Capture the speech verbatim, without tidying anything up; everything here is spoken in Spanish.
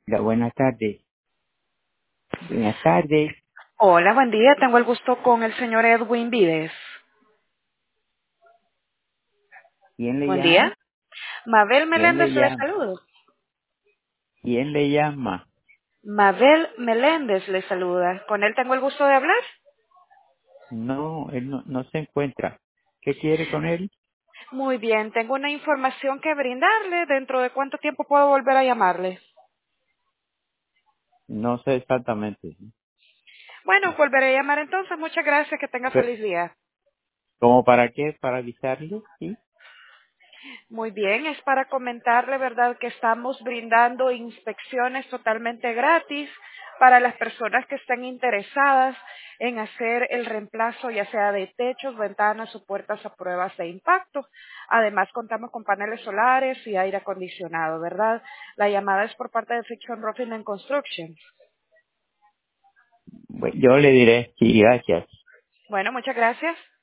Hola, buenas tardes. Buenas tardes. Hola, buen día. Tengo el gusto con el señor Edwin Vides. ¿Quién le Buen día. llama? Mabel ¿Quién le Meléndez le llama? saluda. ¿Quién le llama? Mabel Meléndez le saluda. ¿Con él tengo el gusto de hablar? No, él no, no se encuentra. ¿Qué quiere con él? Muy bien, tengo una información que brindarle. ¿Dentro de cuánto tiempo puedo volver a llamarle? No sé exactamente. Bueno, volveré a llamar entonces. Muchas gracias. Que tenga Pe- feliz día. ¿Cómo para qué? ¿Para avisarle? Sí. Muy bien, es para comentarle, ¿verdad?, que estamos brindando inspecciones totalmente gratis para las personas que estén interesadas en hacer el reemplazo, ya sea de techos, ventanas o puertas a pruebas de impacto. Además, contamos con paneles solares y aire acondicionado, ¿verdad? La llamada es por parte de Fiction Roofing and Construction. Bueno, yo le diré sí, gracias. Bueno, muchas gracias.